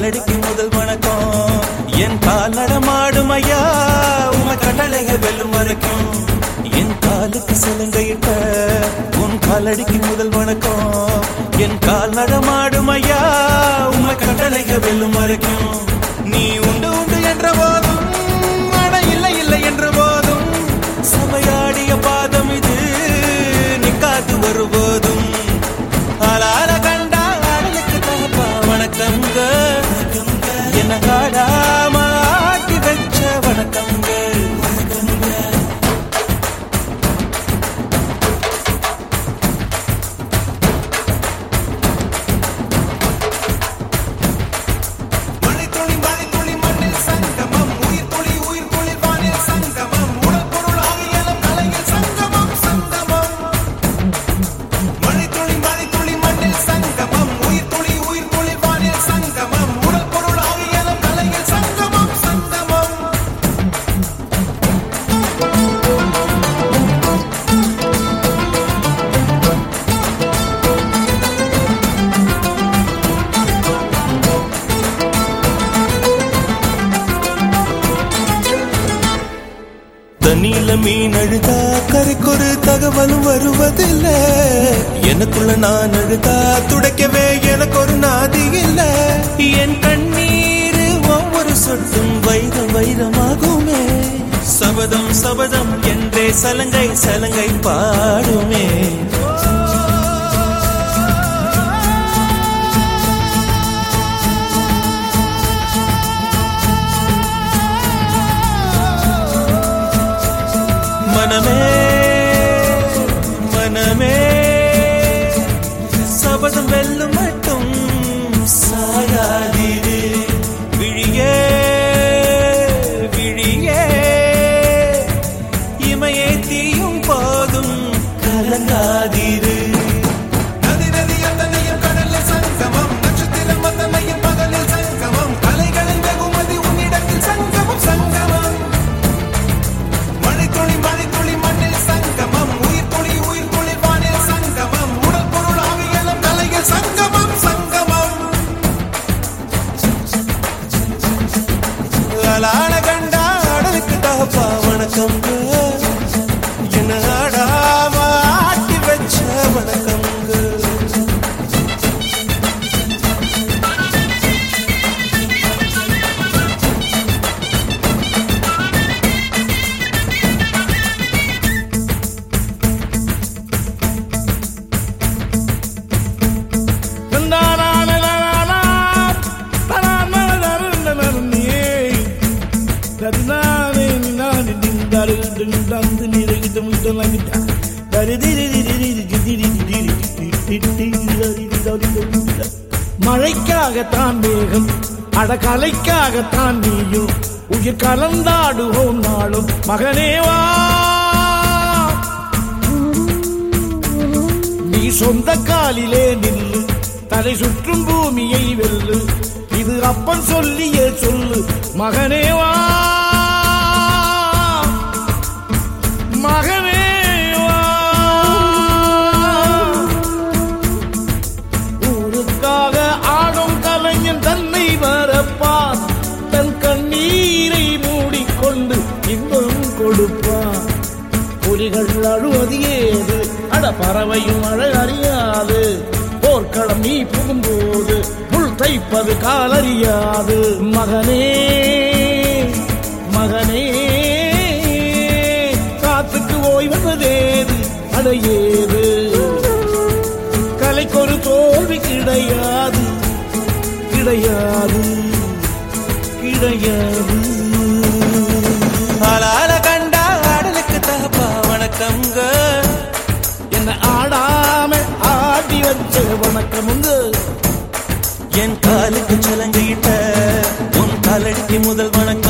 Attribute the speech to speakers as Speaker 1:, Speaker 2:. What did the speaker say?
Speaker 1: காலடிக்கு முதல் வணக்கம். என் கால் நடமாடும் ஐயா உம கட்டளைகள் வெல்லும் வரைக்கும். என் காலுக்கு சிலங்கையிட்ட உன் காலடிக்கு முதல் வணக்கம். என் கால் நடமாடும் ஐயா உம கட்டளைகள் வெல்லும் வரைக்கும். நீ உண்டு உண்டு என்ற போதும் அட இல்லை இல்லை என்ற போதும் சபையாடிய பாதம் இது நிக்காது வருபோதும். ஆளால கண்டா ஆடலுக்கு தகப்பா வணக்கங்க. என்ன காடாம ஆட்டி வச்ச வணக்கங்க. தண்ணியில மீன் அழுதா கரைக்கொரு தகவலும் வருவதில்லை. எனக்குள்ள நான் அழுதா துடைக்கவே எனக்கு ஒரு நாதி இல்லை. என் கண்ணீர் ஒவ்வொரு சொட்டும் வைரம் வைரமாகுமே. சபதம் சபதம் என்றே சலங்கை சலங்கை பாடுமே. மனமே மனமே சபதம் வெல்லும் மட்டும் சாயாதீரு. விழியே விழியே இமையே தீயும் போதும் கலங்காதீரு. நதி நதி அத்தனையும் கடலில் சங்கமம். நட்சத்திரம் அத்தனையும் பகலில் சங்கமம். கலைகளின் வெகுமதி உன்னிடத்தில் சங்கமம் சங்கமம். கண்டா ஆடலுக்கு தகப்பா வணக்கங்க. என்ன ஆடாம ஆட்டி வச்ச வணக்கங்க.
Speaker 2: மழைக்காகத்தான் மேகம் அடகலைக்காகத்தான் நீயும் உயிர் கலந்தாடுவோம் நாளும் மகனேவா. நீ சொந்த காலிலே நில்லு தலை சுற்றும் பூமியை வெல்லு. இது அப்பன் சொல்லியே சொல்லு மகனேவா மகனேவா. ஊருக்காக ஆடும் கலைஞன் தன்னை வரப்பான். தன் கண்ணீரை மூடிக்கொண்டு இன்பம் கொடுப்பான். புலிகள் அழுவது ஏது அட பறவையும் அழ அறியாது. போர்க்களம் நீ புகும்போது முள் தைப்பது காலறியாது. மகனே மகனே காத்துக்கு ஓய்வதேது அடையேது. கலைக்கொரு தோல்வி கிடையாது கிடையாது கிடையாது.
Speaker 1: ஆளால கண்டா ஆடலுக்கு தகப்பா வணக்கங்க.
Speaker 2: என்ன ஆடாம ஆடி வச்ச வணக்கமுங்க.
Speaker 1: என் காலுக்கு சலங்கையிட்ட உன் காலடிக்கு முதல் வணக்கம்.